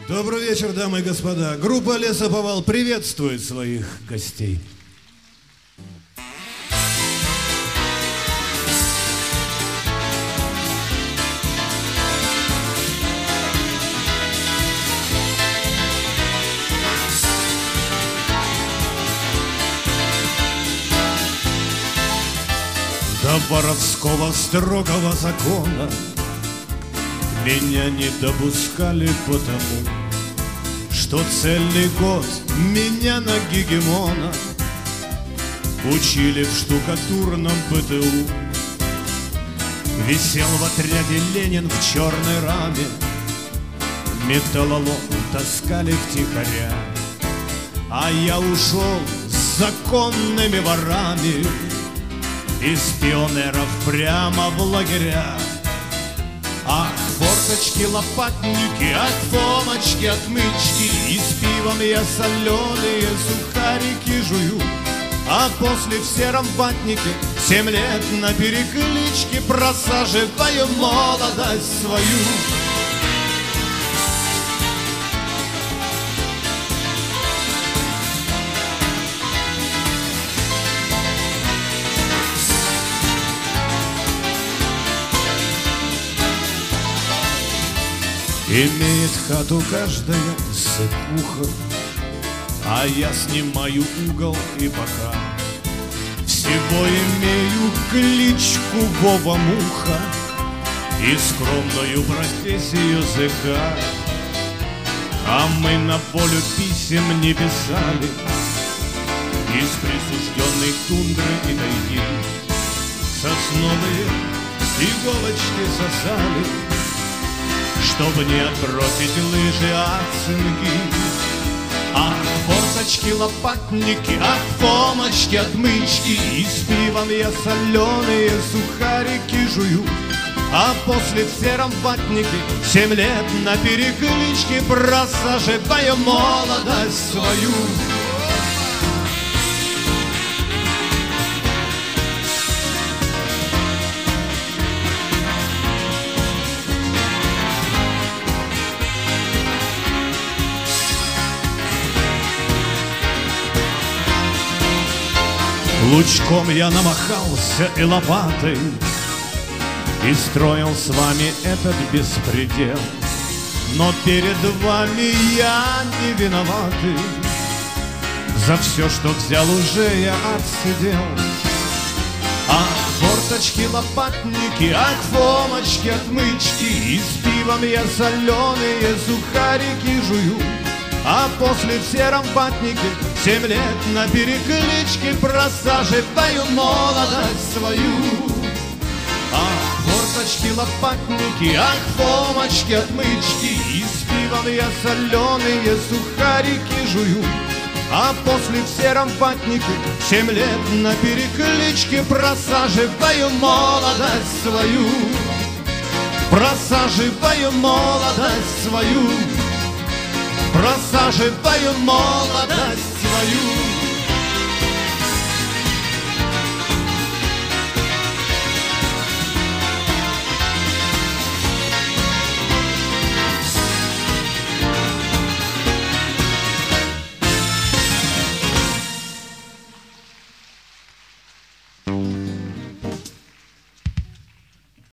Добрый вечер, дамы и господа. Группа Лесоповал приветствует своих гостей. До воровского строгого закона меня не допускали потому, что цельный год меня на гегемона учили в штукатурном ПТУ. Висел в отряде Ленин в черной раме, металлолом таскали втихаря, а я ушел с законными ворами из пионеров прямо в лагеря. Ах, форточки, лопатники, от фомочки, отмычки, и с пивом я соленые сухарики жую. А после в сером ватнике 7 лет на перекличке просаживаю молодость свою. Имеет хату каждая сыкуха, а я снимаю угол и бока. Всего имею кличку Вова Муха и скромную профессию языка. А мы на волю писем не писали из присужденной тундры и тайги. Сосновые иголочки сосали, чтобы не отбросить лыжи от цинги. Ах, форточки, лопатники, от фомочки, отмычки, и с пивом я соленые сухарики жую. А после в сером ватнике 7 лет на перекличке просаживаю молодость свою. Лучком я намахался и лопатой, и строил с вами этот беспредел. Но перед вами я не виноватый, за все, что взял, уже я отсидел. Ах, форточки, лопатники, ах, фомочки, отмычки, и с пивом я соленые сухарики жую. А после в сером ватнике 7 лет на перекличке просаживаю молодость свою. Ах, форточки, лопатники, ах, фомочки, отмычки, и с пивом я соленые сухарики жую. А после в сером ватнике 7 лет на перекличке просаживаю молодость свою. Просаживаю молодость свою. Просаживаю молодость свою.